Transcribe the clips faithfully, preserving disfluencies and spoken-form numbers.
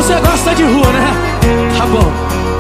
você gosta de rua, né? Tá bom.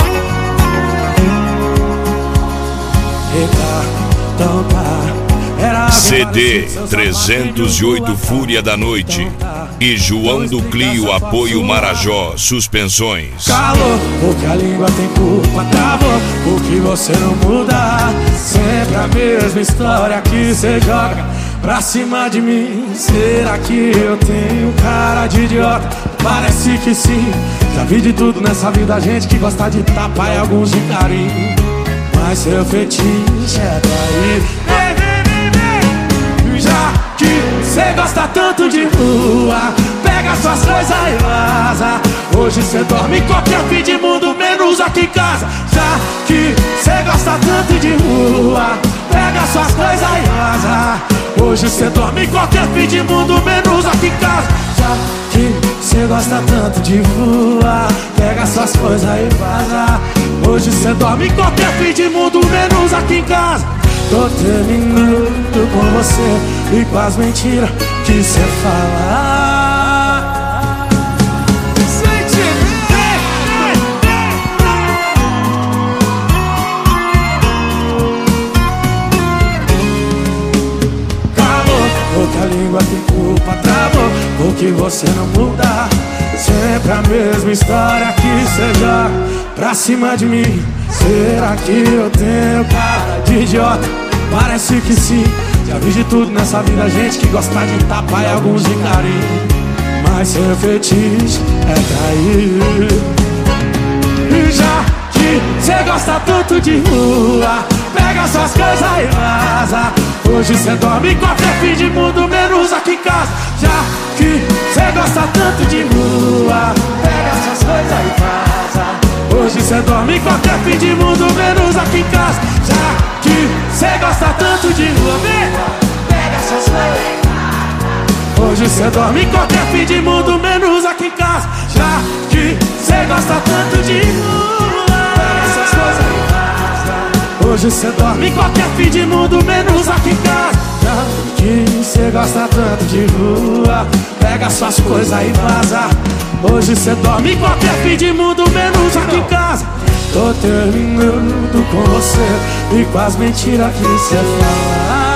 Então tá, era C D trezentos e oito Fúria da Noite e João do Clio Apoio Marajó Suspensões. Calor, porque a língua tem culpa, travou, porque você não muda. Sempre a mesma história que você joga pra cima de mim. Será que eu tenho cara de idiota? Parece que sim. Já vi de tudo nessa vida, gente que gosta de tapa e alguns de carinho. Mas seu fetiche é trair. Vem, vem, vem, vem. Já que cê gosta tanto de rua, pega suas coisas e vaza. Hoje cê dorme em qualquer fim de mundo, menos aqui em casa. Já que cê gosta tanto de rua, pega suas coisas e vaza. Hoje cê dorme em qualquer fim de mundo, menos aqui em casa. Já que cê gosta tanto de rua, pega suas coisas e vaza. Hoje cê dorme em qualquer fim de mundo, menos aqui em casa. Tô terminando com você e com as mentiras que cê fala. Sente, vem, vem, calor, porque a língua tem culpa, travou, porque você não muda. Sempre a mesma história que cê joga pra cima de mim. Será que eu tenho cara de idiota? Parece que sim. Já vi de tudo nessa vida, gente que gosta de tapa e alguns de carinho. Mas seu fetiche é trair. E já que cê gosta tanto de rua, pega suas coisas e vaza. Hoje cê dorme em qualquer fim de mundo, menos aqui em casa. Já que cê gosta tanto de rua, pega suas coisas e vaza. Hoje cê dorme em qualquer fim de mundo, menos aqui em casa. Já que cê gosta tanto de rua, vem, pega suas coisas e vaza. Hoje cê dorme em qualquer fim de mundo, menos aqui em casa. Já que cê gosta tanto de rua, pega suas coisas e vaza. Hoje cê dorme em qualquer fim de mundo, menos aqui em casa. Já que cê gosta tanto de rua, pega suas coisas e vaza. Hoje cê dorme em qualquer fim de mundo, menos aqui em casa. Tô terminando com você e com as mentiras que cê fala.